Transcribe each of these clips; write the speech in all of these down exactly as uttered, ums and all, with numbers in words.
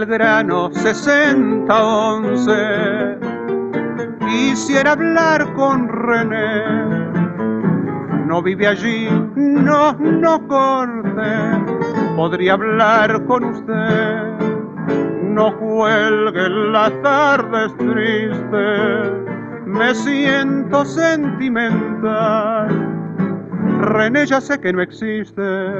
Belgrano sesenta once. Quisiera hablar con René, no vive allí, no, no corte. Podría hablar con usted, no cuelgue las tardes tristes. Me siento sentimental, René ya sé que no existe.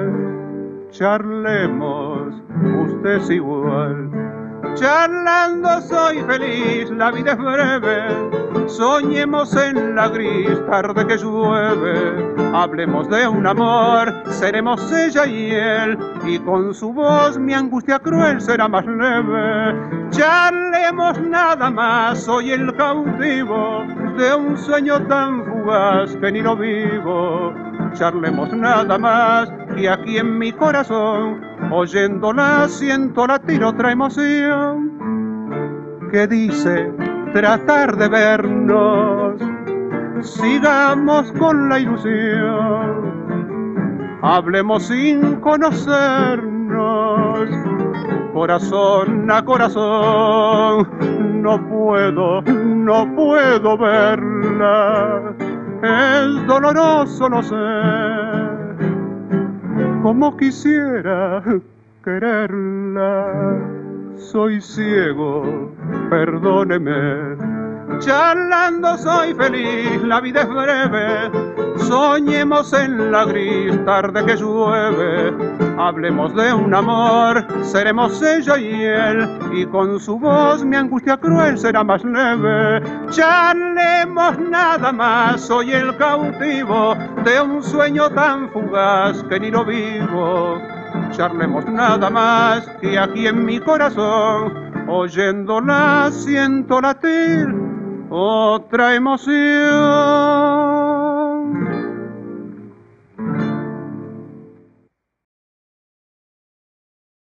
Charlemos, usted es igual. Charlando soy feliz, la vida es breve. Soñemos en la gris tarde que llueve. Hablemos de un amor, seremos ella y él. Y con su voz mi angustia cruel será más leve. Charlemos nada más, soy el cautivo de un sueño tan fugaz que ni lo vivo. Charlemos nada más, y aquí en mi corazón, oyéndola siento latir otra emoción que dice tratar de vernos. Sigamos con la ilusión, hablemos sin conocernos, corazón a corazón. No puedo, no puedo verla, es doloroso, lo sé. Como quisiera quererla, soy ciego, perdóneme. Charlando soy feliz, la vida es breve. Soñemos en la gris tarde que llueve. Hablemos de un amor, seremos ella y él. Y con su voz mi angustia cruel será más leve. Charlemos nada más, soy el cautivo de un sueño tan fugaz que ni lo vivo. Charlemos nada más, y aquí en mi corazón, oyéndola siento latir otra emoción.